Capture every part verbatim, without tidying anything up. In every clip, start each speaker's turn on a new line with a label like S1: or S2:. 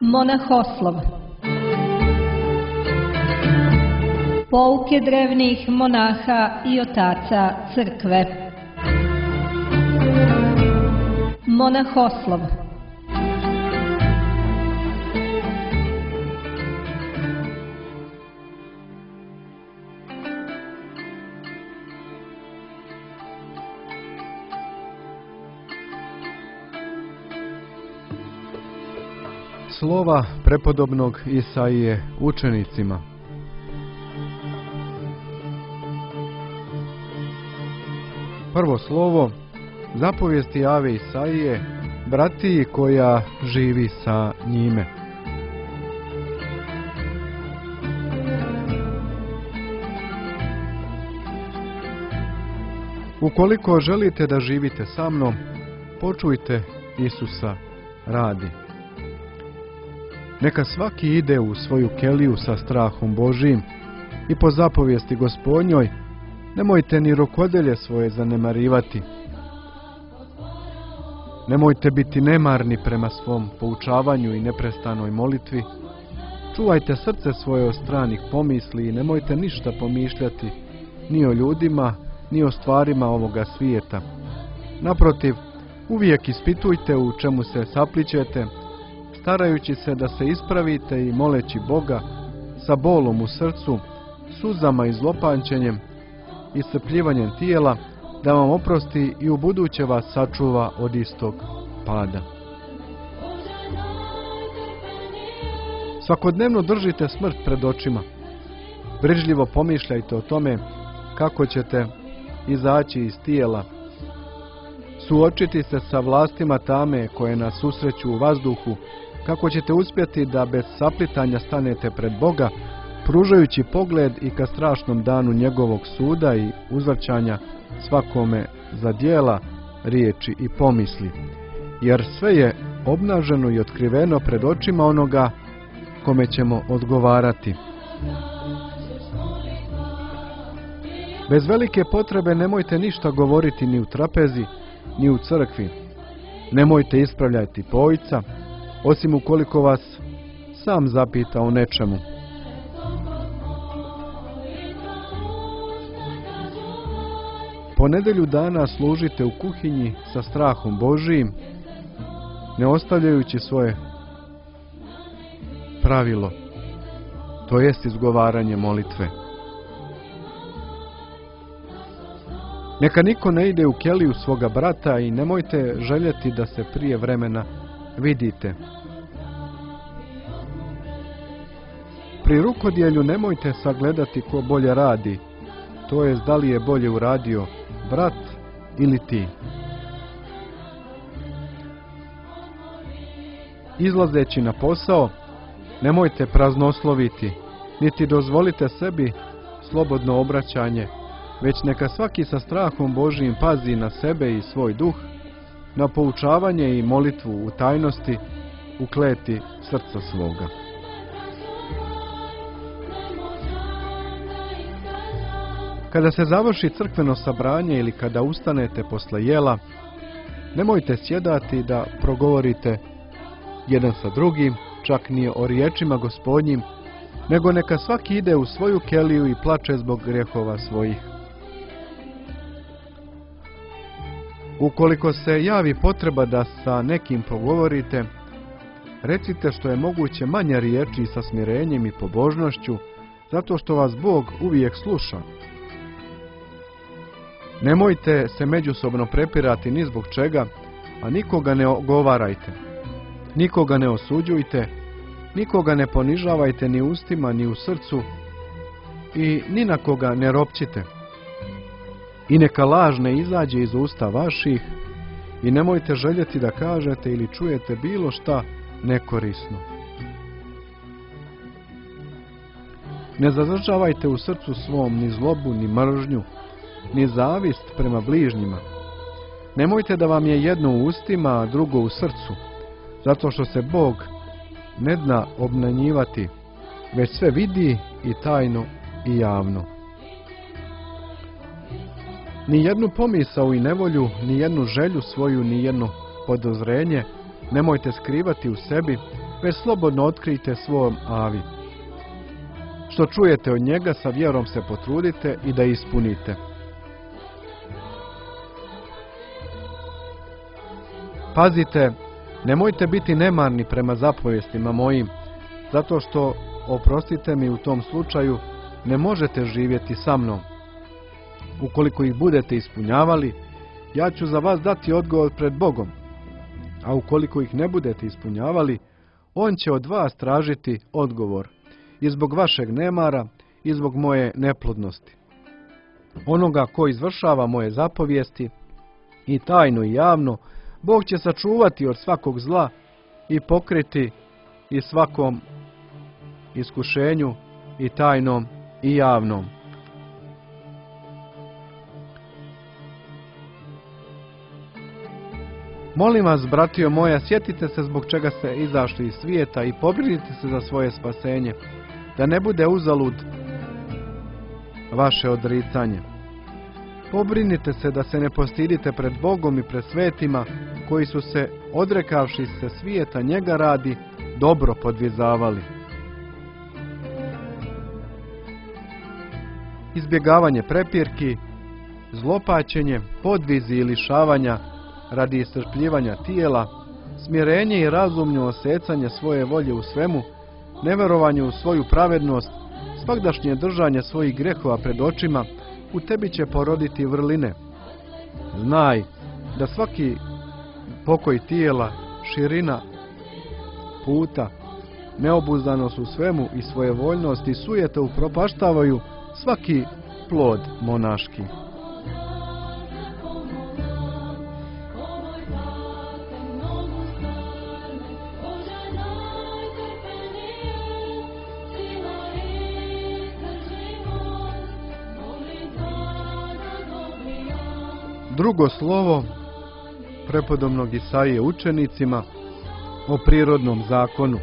S1: Monahoslov. Pouke drevnih monaha i otaca crkve. Monahoslov.
S2: Slova prepodobnog Isaije učenicima. Prvo slovo, zapovijesti Ave Isaije, bratiji koja živi sa njime. Ukoliko želite da živite sa mnom, počujte Isusa radi. Neka svaki ide u svoju keliju sa strahom Božijim i po zapovijesti Gospodnjoj, nemojte ni rukodelje svoje zanemarivati. Nemojte biti nemarni prema svom poučavanju i neprestanoj molitvi. Čuvajte srce svoje od stranih pomisli i nemojte ništa pomišljati ni o ljudima, ni o stvarima ovoga svijeta. Naprotiv, uvijek ispitujte u čemu se saplićete, starajući se da se ispravite i moleći Boga sa bolom u srcu, suzama i zlopančenjem, iscrpljivanjem tijela, da vam oprosti i u buduće vas sačuva od istog pada. Svakodnevno držite smrt pred očima. Brižljivo pomišljajte o tome kako ćete izaći iz tijela, suočiti se sa vlastima tame koje nas susreću u vazduhu, kako ćete uspjeti da bez saplitanja stanete pred Boga, pružajući pogled i ka strašnom danu njegovog suda i uzvrćanja svakome za djela, riječi i pomisli. Jer sve je obnaženo i otkriveno pred očima onoga kome ćemo odgovarati. Bez velike potrebe nemojte ništa govoriti ni u trapezi, ni u crkvi. Nemojte ispravljati pojca, osim ukoliko vas sam zapita o nečemu. Po nedelju dana služite u kuhinji sa strahom Božijim, ne ostavljajući svoje pravilo, to jest izgovaranje molitve. Neka niko ne ide u keliju svoga brata i nemojte željeti da se prije vremena vidite. Pri rukodjelju nemojte sagledati ko bolje radi, to jest da li je bolje uradio brat ili ti. Izlazeći na posao, nemojte praznosloviti, niti dozvolite sebi slobodno obraćanje, već neka svaki sa strahom Božijim pazi na sebe i svoj duh, na poučavanje i molitvu u tajnosti, u kleti srca svoga. Kada se završi crkveno sabranje ili kada ustanete posle jela, nemojte sjedati da progovorite jedan sa drugim, čak ni o riječima Gospodnjim, nego neka svaki ide u svoju keliju i plače zbog grijehova svojih. Ukoliko se javi potreba da sa nekim progovorite, recite što je moguće manje riječi sa smirenjem i pobožnošću, zato što vas Bog uvijek sluša. Nemojte se međusobno prepirati ni zbog čega, a nikoga ne ogovarajte. Nikoga ne osuđujte, nikoga ne ponižavajte ni ustima ni u srcu i ni na koga ne ropćite. I neka laž ne izađe iz usta vaših i nemojte željeti da kažete ili čujete bilo šta nekorisno. Ne zadržavajte u srcu svom ni zlobu, ni mržnju, ni zavist prema bližnjima. Nemojte da vam je jedno u ustima, a drugo u srcu, zato što se Bog ne zna obmanjivati, već sve vidi i tajno i javno. Ni jednu pomisao i nevolju, ni jednu želju svoju, ni jedno podozrenje nemojte skrivati u sebi, već slobodno otkrijte svom Avi. Što čujete od njega, sa vjerom se potrudite i da ispunite. Pazite, nemojte biti nemarni prema zapovjestima mojim, zato što, oprostite mi, u tom slučaju ne možete živjeti sa mnom. Ukoliko ih budete ispunjavali, ja ću za vas dati odgovor pred Bogom, a ukoliko ih ne budete ispunjavali, on će od vas tražiti odgovor i zbog vašeg nemara i zbog moje neplodnosti. Onoga ko izvršava moje zapovijesti, i tajno i javno, Bog će sačuvati od svakog zla i pokriti i svakom iskušenju, i tajnom i javnom. Molim vas, bratio moja, sjetite se zbog čega ste izašli iz svijeta i pobrinite se za svoje spasenje, da ne bude uzalud vaše odricanje. Pobrinite se da se ne postidite pred Bogom i pred svetima, koji su se, odrekavši se svijeta njega radi, dobro podvizavali. Izbjegavanje prepirki, zlopaćenje, podvizi i lišavanja radi iscrpljivanja tijela, smirenje i razumno osecanje svoje volje u svemu, neverovanje u svoju pravednost, svagdašnje držanje svojih grehova pred očima, u tebi će poroditi vrline. Znaj da svaki pokoj tijela, širina puta, neobuzdanost u svemu i svojevoljnost i sujeta upropaštavaju svaki plod monaški. Drugo slovo prepodobnog Isaije učenicima o prirodnom zakonu.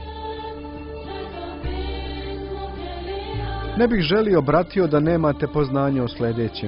S2: Ne bih želio, bratio, da nemate poznanje o sljedećem.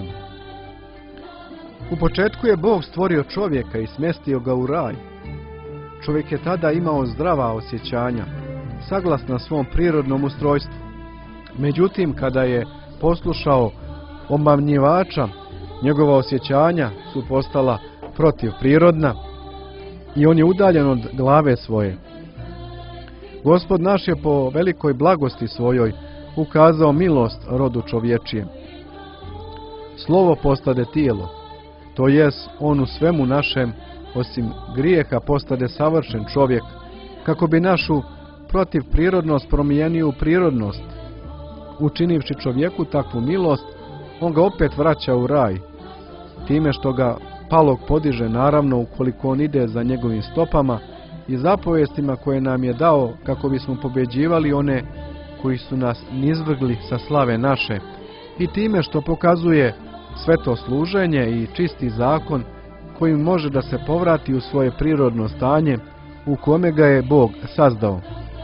S2: U početku je Bog stvorio čovjeka i smjestio ga u raj. Čovjek je tada imao zdrava osjećanja, saglasna svom prirodnom ustrojstvu. Međutim, kada je poslušao omamnjivača, njegova osjećanja su postala protivprirodna i on je udaljen od glave svoje. Gospod naš je po velikoj blagosti svojoj ukazao milost rodu čovječijem. Slovo postade tijelo, to jest on u svemu našem, osim grijeha, postade savršen čovjek, kako bi našu protivprirodnost promijenio u prirodnost. Učinivši čovjeku takvu milost, on ga opet vraća u raj, time što ga palog podiže, naravno ukoliko on ide za njegovim stopama i zapovjestima koje nam je dao, kako bismo pobjeđivali one koji su nas nizvrgli sa slave naše, i time što pokazuje sveto služenje i čisti zakon kojim može da se povrati u svoje prirodno stanje u kome ga je Bog sazdao.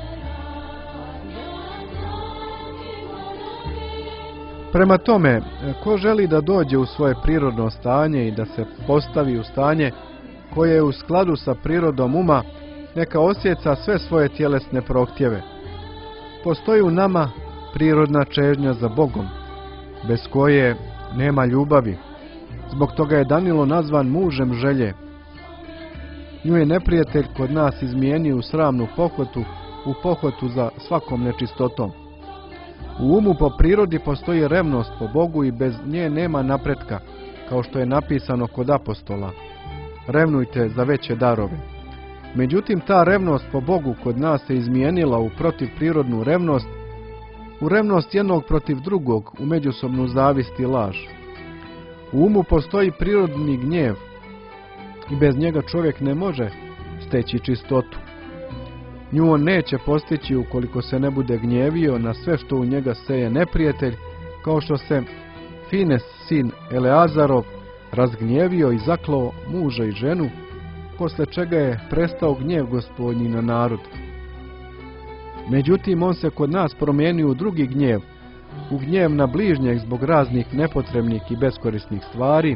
S2: Prema tome, ko želi da dođe u svoje prirodno stanje i da se postavi u stanje koje je u skladu sa prirodom uma, neka osjeca sve svoje tjelesne prohtjeve. Postoji u nama prirodna čežnja za Bogom, bez koje nema ljubavi. Zbog toga je Danilo nazvan mužem želje. Nju je neprijatelj kod nas izmijenio u sramnu pohotu, u pohotu za svakom nečistotom. U umu po prirodi postoji revnost po Bogu i bez nje nema napretka, kao što je napisano kod apostola. Revnujte za veće darove. Međutim, ta revnost po Bogu kod nas se izmijenila u protivprirodnu revnost, u revnost jednog protiv drugog, u međusobnu zavist i laž. U umu postoji prirodni gnjev i bez njega čovjek ne može steći čistotu. Nju on neće postići ukoliko se ne bude gnjevio na sve što u njega seje neprijatelj, kao što se Fines, sin Eleazarov, razgnjevio i zaklao muža i ženu, posle čega je prestao gnjev Gospodnji na narod. Međutim, on se kod nas promijenio u drugi gnjev, u gnjev na bližnjeg zbog raznih nepotrebnih i beskorisnih stvari.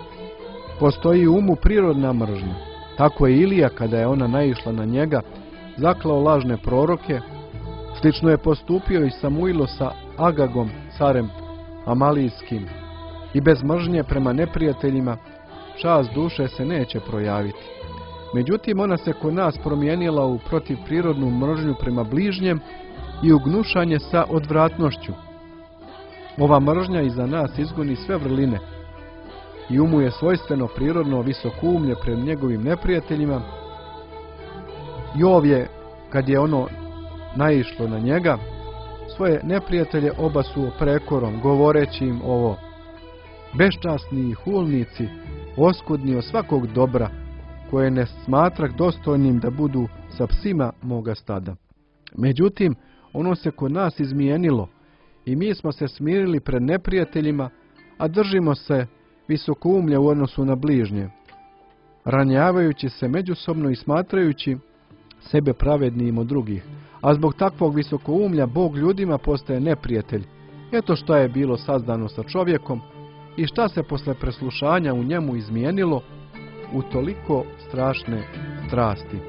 S2: Postoji u umu prirodna mržnja. Tako je Ilija, kada je ona naišla na njega, zaklao lažne proroke, slično je postupio i Samuilo sa Agagom, carem Amalijskim, i bez mržnje prema neprijateljima čast duše se neće projaviti. Međutim, ona se kod nas promijenila u protivprirodnu mržnju prema bližnjem i u gnušanje sa odvratnošću. Ova mržnja iza nas izgoni sve vrline i umu je svojstveno prirodno visokoumlje pred njegovim neprijateljima. Jov je, kad je ono naišlo na njega, svoje neprijatelje obasuo prekorom, govoreći im ovo: beščasni i hulnici, oskudni od svakog dobra, koje ne smatrak dostojnim da budu sa psima moga stada. Međutim, ono se kod nas izmijenilo i mi smo se smirili pred neprijateljima, a držimo se visokoumlja u odnosu na bližnje, ranjavajući se međusobno i smatrajući sebe pravednijim od drugih. A zbog takvog visokoumlja Bog ljudima postaje neprijatelj. Eto šta je bilo sazdano sa čovjekom i šta se posle preslušanja u njemu izmijenilo u toliko strašne strasti.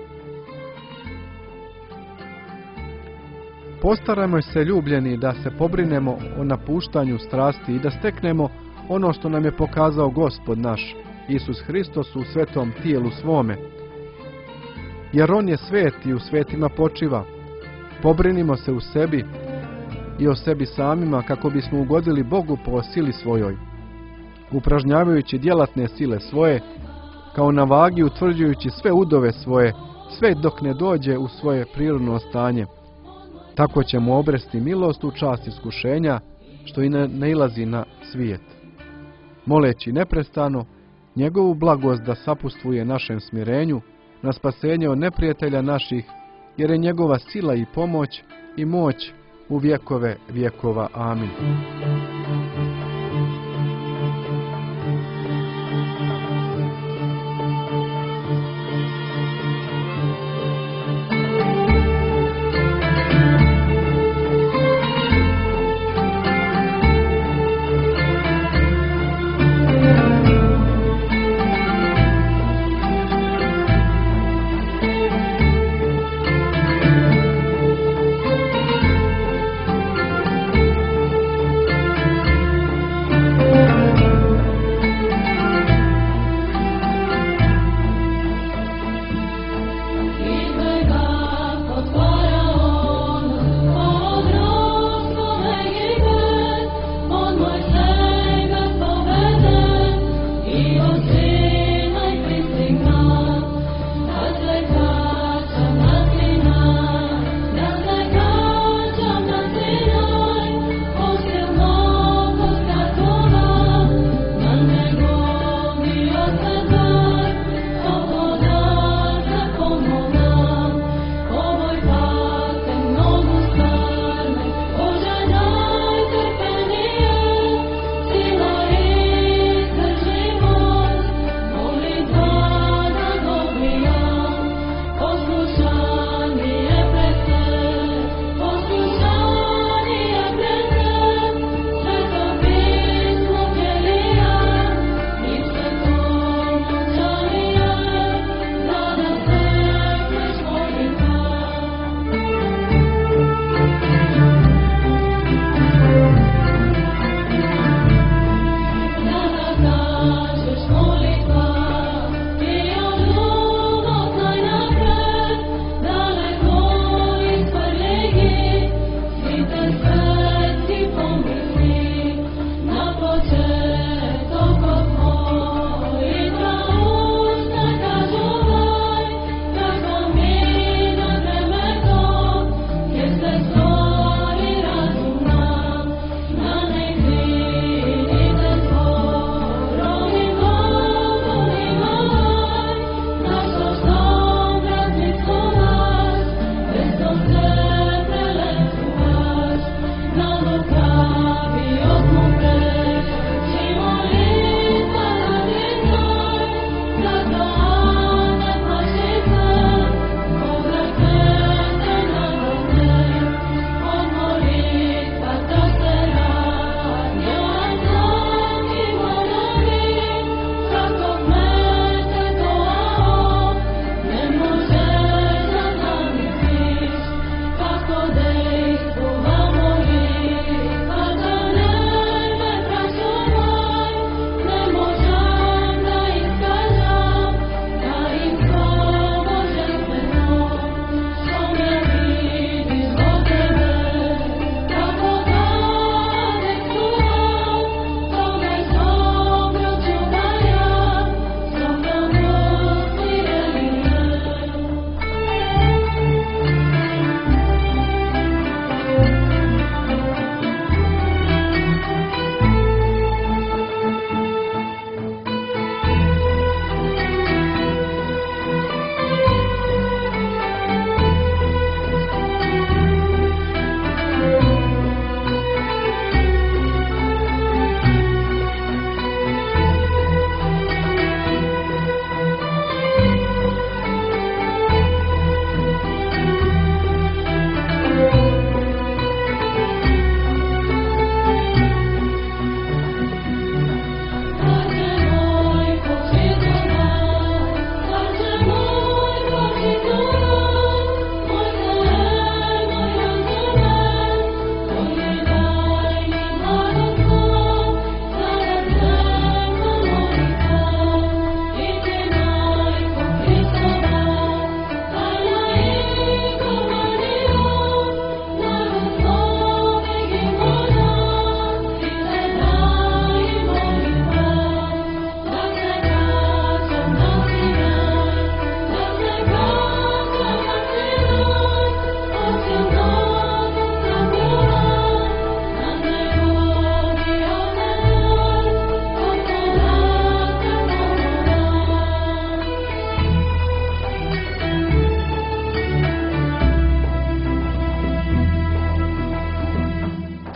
S2: Postarajmo se, ljubljeni, da se pobrinemo o napuštanju strasti i da steknemo ono što nam je pokazao Gospod naš, Isus Hristos, u svetom tijelu svome. Jer on je svet i u svetima počiva. Pobrinimo se u sebi i o sebi samima kako bismo ugodili Bogu po sili svojoj, upražnjavajući djelatne sile svoje, kao na vagi utvrđujući sve udove svoje, sve dok ne dođe u svoje prirodno stanje. Tako ćemo obresti milost u čast iskušenja, što i ne nailazi na svijet, moleći neprestano njegovu blagost da sapustvuje našem smirenju, na spasenje od neprijatelja naših, jer je njegova sila i pomoć i moć u vjekove vjekova. Amin.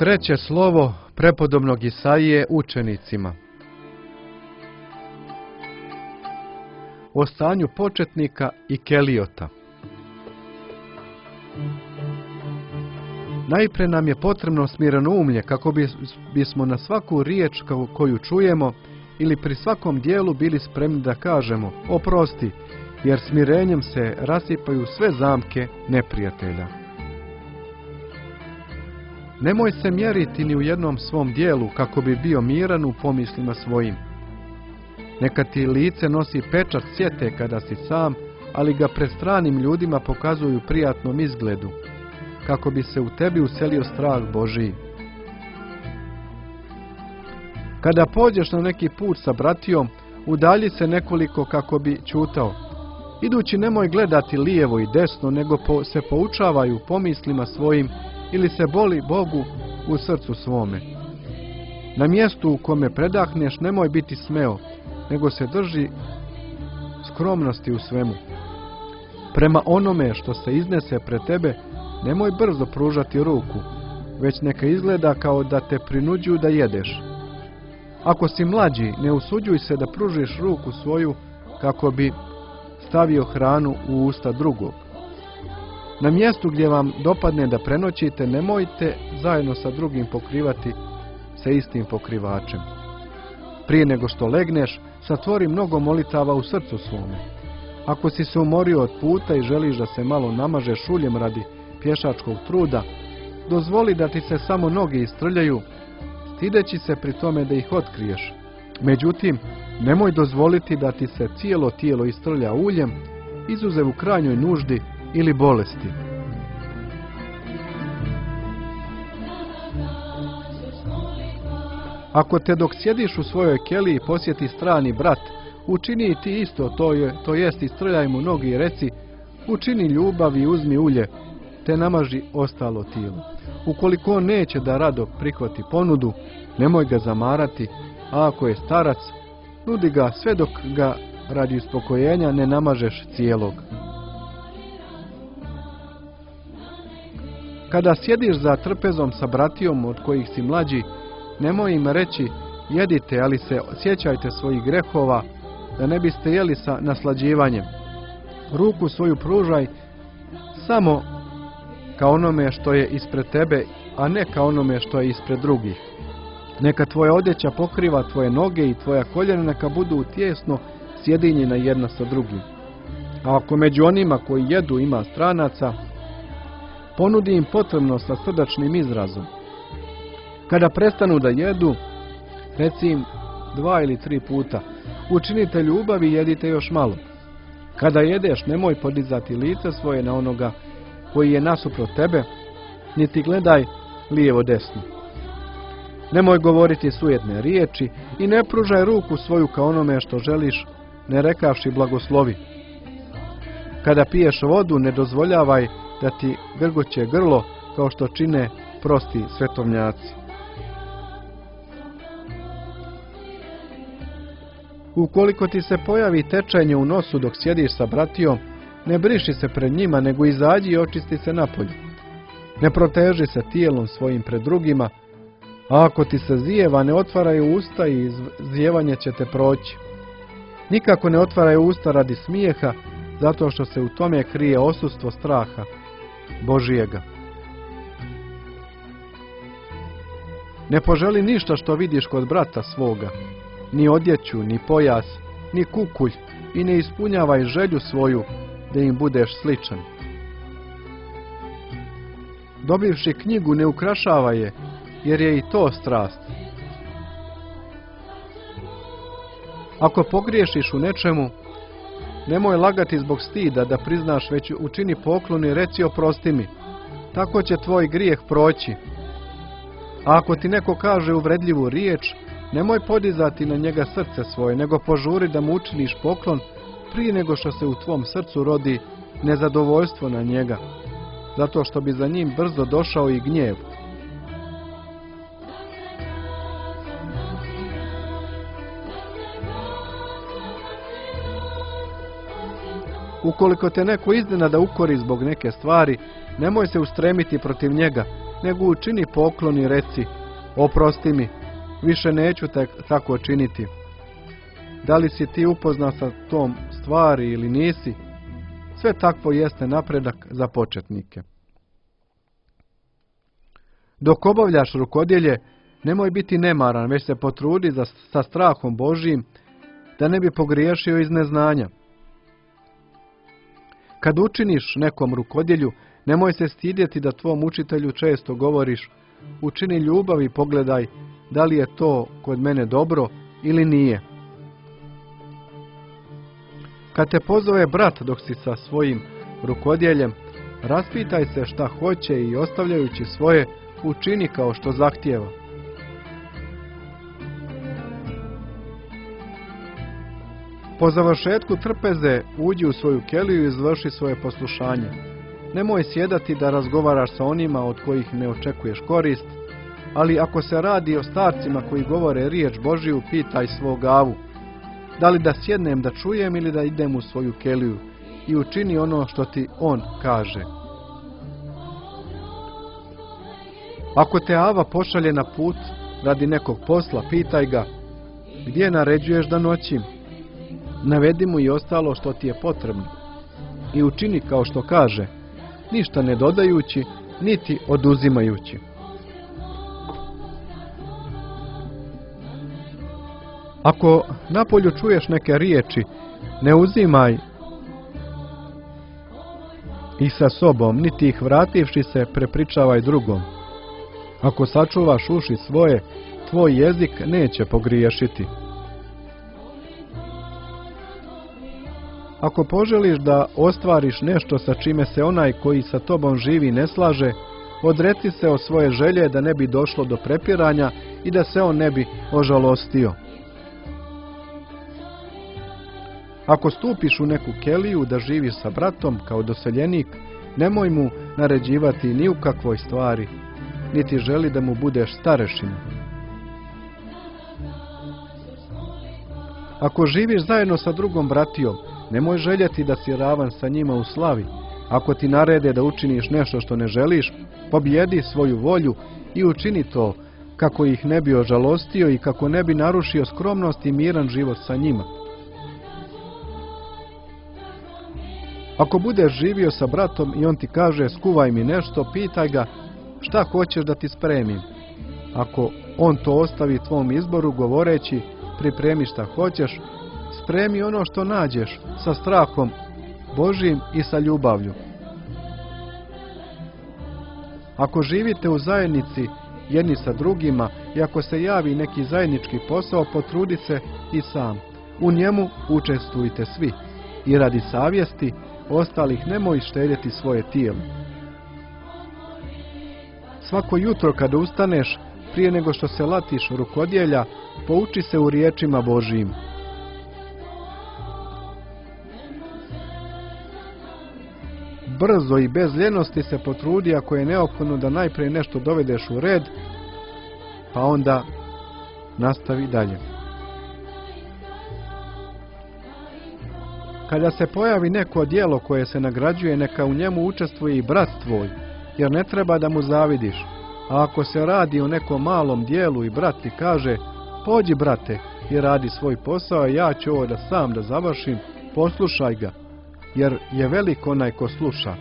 S2: Treće slovo prepodobnog Isaije učenicima. O stanju početnika i kelijota. Najprije nam je potrebno smirenoumlje kako bismo na svaku riječ koju čujemo ili pri svakom dijelu bili spremni da kažemo oprosti, jer smirenjem se rasipaju sve zamke neprijatelja. Nemoj se mjeriti ni u jednom svom dijelu kako bi bio miran u pomislima svojim. Neka ti lice nosi pečat sjete kada si sam, ali ga pred stranim ljudima pokazuju prijatnom izgledu, kako bi se u tebi uselio strah Božiji. Kada pođeš na neki put sa bratijom, udalji se nekoliko kako bi ćutao. Idući nemoj gledati lijevo i desno, nego po, se poučavaju pomislima svojim ili se boli Bogu u srcu svome. Na mjestu u kome predahneš nemoj biti smeo, nego se drži skromnosti u svemu. Prema onome što se iznese pred tebe, nemoj brzo pružati ruku, već neka izgleda kao da te prinuđuju da jedeš. Ako si mlađi, ne usuđuj se da pružiš ruku svoju kako bi stavio hranu u usta drugog. Na mjestu gdje vam dopadne da prenoćite, nemojte zajedno sa drugim pokrivati sa istim pokrivačem. Prije nego što legneš, satvori mnogo molitava u srcu svome. Ako si se umorio od puta i želiš da se malo namažeš uljem radi pješačkog truda, dozvoli da ti se samo noge istrljaju, stideći se pri tome da ih otkriješ. Međutim, nemoj dozvoliti da ti se cijelo tijelo istrlja uljem, izuzev u krajnjoj nuždi ili bolesti. Ako te dok sjediš u svojoj keliji posjeti strani brat, učini i ti isto, to, je, to jest istrljaj mu noge i reci, učini ljubav i uzmi ulje, te namaži ostalo tijelo. Ukoliko on neće da rado prihvati ponudu, nemoj ga zamarati, a ako je starac, nudi ga sve dok ga radi uspokojenja ne namažeš cijelog. Kada sjediš za trpezom sa bratijom od kojih si mlađi, nemoj im reći jedite, ali se sjećajte svojih grehova, da ne biste jeli sa naslađivanjem. Ruku svoju pružaj samo ka onome što je ispred tebe, a ne ka onome što je ispred drugih. Neka tvoja odjeća pokriva tvoje noge i tvoja koljena neka budu tijesno sjedinjena jedna sa drugim. A ako među onima koji jedu ima stranaca, ponudi im potrebno sa srdačnim izrazom. Kada prestanu da jedu, reci im dva ili tri puta, učinite ljubav i jedite još malo. Kada jedeš, nemoj podizati lice svoje na onoga koji je nasuprot tebe, niti gledaj lijevo desno. Nemoj govoriti sujetne riječi i ne pružaj ruku svoju ka onome što želiš, ne rekavši blagoslovi. Kada piješ vodu, ne dozvoljavaj da ti grgoće grlo kao što čine prosti svetovnjaci. Ukoliko ti se pojavi tečenje u nosu dok sjediš sa bratijom, ne briši se pred njima, nego izađi i očisti se napolju. Ne proteži se tijelom svojim pred drugima, a ako ti se zijeva, ne otvaraju usta i zijevanje će te proći. Nikako ne otvaraju usta radi smijeha, zato što se u tome krije odsustvo straha Božijega. Ne poželi ništa što vidiš kod brata svoga, ni odjeću, ni pojas, ni kukulj, i ne ispunjavaj želju svoju da im budeš sličan. Dobivši knjigu, ne ukrašavaj je, jer je i to strast. Ako pogriješiš u nečemu, nemoj lagati zbog stida da priznaš, već učini poklon i reci oprosti mi. Tako će tvoj grijeh proći. A ako ti neko kaže uvredljivu riječ, nemoj podizati na njega srce svoje, nego požuri da mu učiniš poklon prije nego što se u tvom srcu rodi nezadovoljstvo na njega, zato što bi za njim brzo došao i gnjev. Ukoliko te neko iznenada ukori zbog neke stvari, nemoj se ustremiti protiv njega, nego učini poklon i reci: oprosti mi, više neću te tako činiti. Da li si ti upoznat sa tom stvari ili nisi? Sve takvo jeste napredak za početnike. Dok obavljaš rukodjelje, nemoj biti nemaran, već se potrudi za, sa strahom Božijim, da ne bi pogriješio iz neznanja. Kad učiniš nekom rukodjelju, nemoj se stidjeti da tvom učitelju često govoriš: učini ljubav i pogledaj da li je to kod mene dobro ili nije. Kad te pozove brat dok si sa svojim rukodjeljem, raspitaj se šta hoće i ostavljajući svoje, učini kao što zahtijeva. Po završetku trpeze uđi u svoju keliju i izvrši svoje poslušanje. Nemoj sjedati da razgovaraš sa onima od kojih ne očekuješ korist, ali ako se radi o starcima koji govore riječ Božiju, pitaj svog avu: da li da sjednem da čujem ili da idem u svoju keliju, i učini ono što ti on kaže. Ako te ava pošalje na put radi nekog posla, pitaj ga: gdje naređuješ da noćim? Navedi mu i ostalo što ti je potrebno i učini kao što kaže, ništa ne dodajući niti oduzimajući. Ako napolju čuješ neke riječi, ne uzimaj ih sa sobom, niti ih vrativši se prepričavaj drugom. Ako sačuvaš uši svoje, tvoj jezik neće pogriješiti. Ako poželiš da ostvariš nešto sa čime se onaj koji sa tobom živi ne slaže, odreci se od svoje želje da ne bi došlo do prepiranja i da se on ne bi ožalostio. Ako stupiš u neku keliju da živiš sa bratom kao doseljenik, nemoj mu naređivati ni u kakvoj stvari, niti želi da mu budeš starešina. Ako živiš zajedno sa drugom bratijom, nemoj željeti da si ravan sa njima u slavi. Ako ti narede da učiniš nešto što ne želiš, pobjedi svoju volju i učini to, kako ih ne bi ožalostio i kako ne bi narušio skromnost i miran život sa njima. Ako budeš živio sa bratom i on ti kaže: skuvaj mi nešto, pitaj ga: šta hoćeš da ti spremim? Ako on to ostavi tvom izboru govoreći: pripremi šta hoćeš, spremi ono što nađeš sa strahom Božijim i sa ljubavlju. Ako živite u zajednici jedni sa drugima i ako se javi neki zajednički posao, potrudi se i sam. U njemu učestvujte svi i radi savjesti ostalih nemoj štedjeti svoje tijelo. Svako jutro kada ustaneš, prije nego što se latiš rukodjelja, pouči se u riječima Božijim. Brzo i bez ljenosti se potrudi ako je neophodno da najprije nešto dovedeš u red, pa onda nastavi dalje. Kada se pojavi neko djelo koje se nagrađuje, neka u njemu učestvuje i brat tvoj, jer ne treba da mu zavidiš. A ako se radi o nekom malom dijelu i brat ti kaže: pođi brate i radi svoj posao, ja ću ovo da sam da završim, poslušaj ga, jer je velik onaj ko sluša.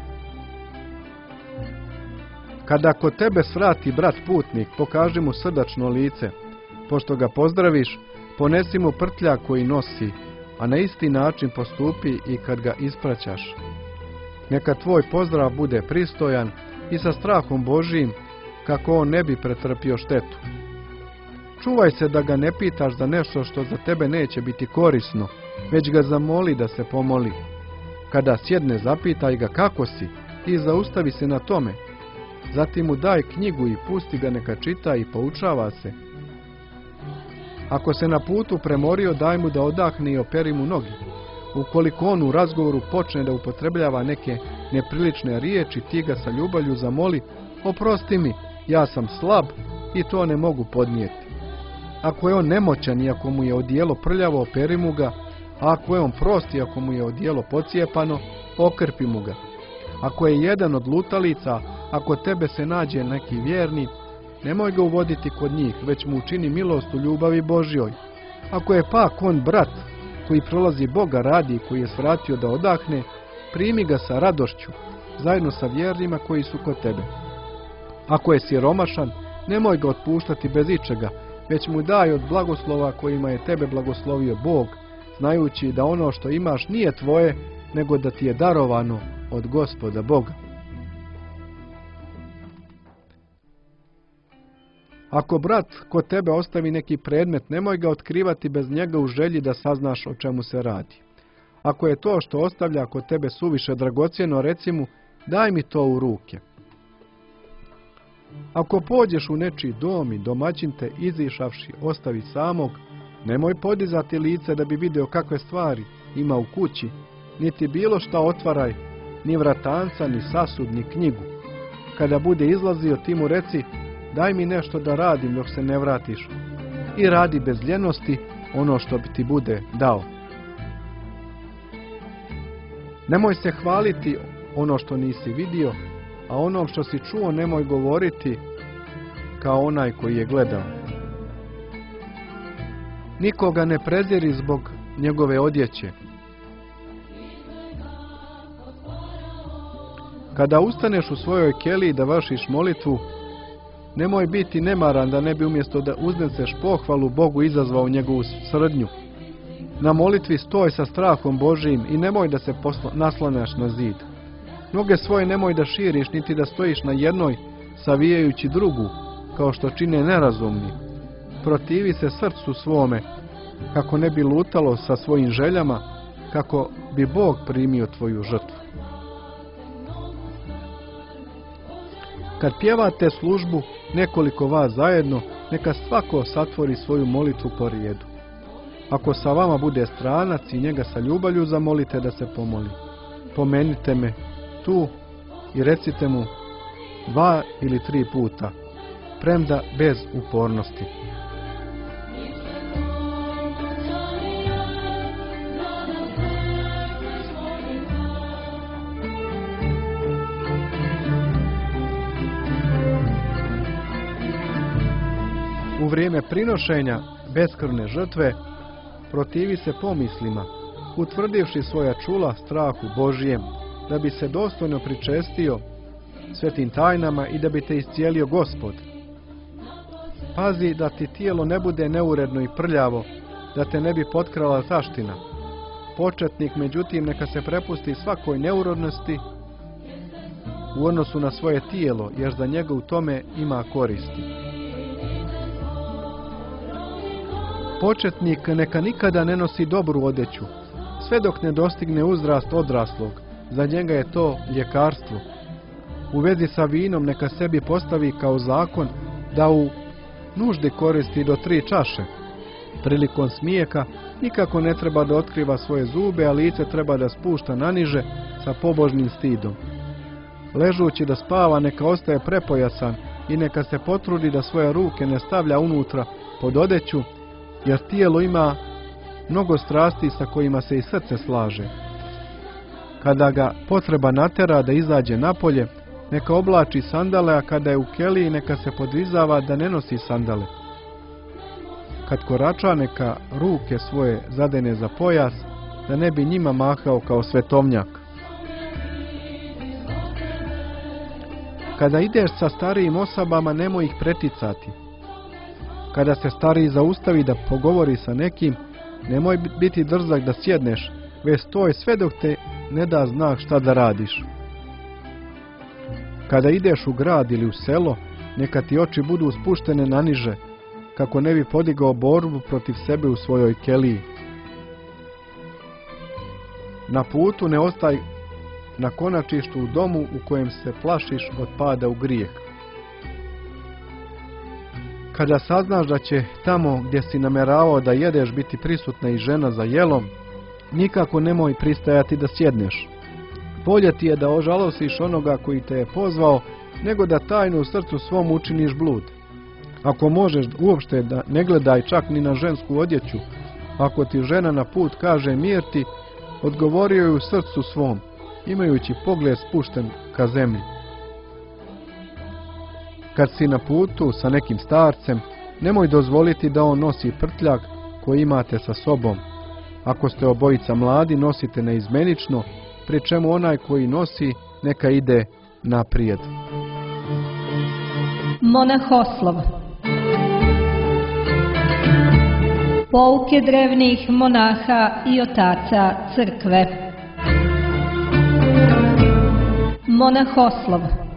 S2: Kada kod tebe svrati brat putnik, pokaži mu srdačno lice. Pošto ga pozdraviš, ponesi mu prtljak koji nosi, a na isti način postupi i kad ga ispraćaš. Neka tvoj pozdrav bude pristojan i sa strahom Božijim, kako on ne bi pretrpio štetu. Čuvaj se da ga ne pitaš za nešto što za tebe neće biti korisno, već ga zamoli da se pomoli. Kada sjedne, zapitaj ga kako si i zaustavi se na tome. Zatim mu daj knjigu i pusti ga neka čita i poučava se. Ako se na putu premorio, daj mu da odahne i operi mu noge. Ukoliko on u razgovoru počne da upotrebljava neke neprilične riječi, ti ga sa ljubavlju zamoli: oprosti mi, ja sam slab i to ne mogu podnijeti. Ako je on nemoćan i ako mu je odijelo prljavo, operi mu ga, a ako je on prost i ako mu je odijelo pocijepano, okrpi mu ga. Ako je jedan od lutalica, Ako tebe se nađe neki vjerni, nemoj ga uvoditi kod njih, već mu učini milost u ljubavi Božjoj. Ako je pak on brat koji prolazi Boga radi, koji je svratio da odahne, primi ga sa radošću, zajedno sa vjernima koji su kod tebe. Ako je siromašan, nemoj ga otpuštati bez ičega, već mu daj od blagoslova kojima je tebe blagoslovio Bog, znajući da ono što imaš nije tvoje, nego da ti je darovano od Gospoda Boga. Ako brat kod tebe ostavi neki predmet, nemoj ga otkrivati bez njega u želji da saznaš o čemu se radi. Ako je to što ostavlja kod tebe suviše dragocjeno, reci mu, daj mi to u ruke. Ako pođeš u nečiji dom i domaćin te izišavši ostavi samog, nemoj podizati lice da bi vidio kakve stvari ima u kući, niti bilo šta otvaraj, ni vratanca, ni sasud, ni knjigu. Kada bude izlazio, ti mu reci, daj mi nešto da radim dok se ne vratiš, i radi bez ljenosti ono što bi ti bude dao. Nemoj se hvaliti ono što nisi vidio, a ono što si čuo nemoj govoriti kao onaj koji je gledao. Nikoga ne preziri zbog njegove odjeće. Kada ustaneš u svojoj keliji da vršiš molitvu, nemoj biti nemaran da ne bi umjesto da uzneseš pohvalu Bogu izazvao njegovu srdnju. Na molitvi stoj sa strahom Božijim i nemoj da se naslanjaš na zid. Noge svoje nemoj da širiš, niti da stojiš na jednoj, savijajući drugu, kao što čine nerazumni. Protivi se srcu svome, kako ne bi lutalo sa svojim željama, kako bi Bog primio tvoju žrtvu. Kad pjevate službu, nekoliko vas zajedno, neka svako satvori svoju molitvu po redu. Ako sa vama bude stranac i njega sa ljubavlju zamolite da se pomoli, pomenite me tu i recite mu dva ili tri puta, premda bez upornosti. U vrijeme prinošenja beskrvne žrtve protivi se pomislima, utvrdivši svoja čula strahu Božijem, da bi se dostojno pričestio svetim tajnama i da bi te iscijelio Gospod. Pazi da ti tijelo ne bude neuredno i prljavo, da te ne bi potkrala taština. Početnik, međutim, neka se prepusti svakoj neurodnosti u odnosu na svoje tijelo, jer za njega u tome ima koristi. Početnik neka nikada ne nosi dobru odeću, sve dok ne dostigne uzrast odraslog, za njega je to ljekarstvo. U vezi sa vinom neka sebi postavi kao zakon da u nuždi koristi do tri čaše. Prilikom smijeka nikako ne treba da otkriva svoje zube, a lice treba da spušta naniže sa pobožnim stidom. Ležući da spava neka ostaje prepojasan i neka se potrudi da svoje ruke ne stavlja unutra pod odeću, jer tijelo ima mnogo strasti sa kojima se i srce slaže. Kada ga potreba natera da izađe napolje, neka oblači sandale, a kada je u keliji neka se podvizava da ne nosi sandale. Kad korača, neka ruke svoje zadene za pojas, da ne bi njima mahao kao svetovnjak. Kada ideš sa starijim osobama, nemoj ih preticati. Kada se stariji zaustavi da pogovori sa nekim, nemoj biti drzak da sjedneš, već stoj sve dok te ne da znak šta da radiš. Kada ideš u grad ili u selo, neka ti oči budu spuštene naniže, kako ne bi podigao borbu protiv sebe u svojoj keliji. Na putu ne ostaj na konačištu u domu u kojem se plašiš od pada u grijeh. Kada saznaš da će tamo gdje si nameravao da jedeš biti prisutna i žena za jelom, nikako nemoj pristajati da sjedneš. Bolje ti je da ožalosiš onoga koji te je pozvao, nego da tajno u srcu svom učiniš blud. Ako možeš uopšte da ne gledaj čak ni na žensku odjeću, ako ti žena na put kaže mir ti, odgovorio je u srcu svom, imajući pogled spušten ka zemlji. Kad si na putu sa nekim starcem, nemoj dozvoliti da on nosi prtljak koji imate sa sobom. Ako ste obojica mladi, nosite neizmenično, pri čemu onaj koji nosi neka ide naprijed.
S1: Monahoslov. Pouke drevnih monaha i otaca crkve. Monahoslov.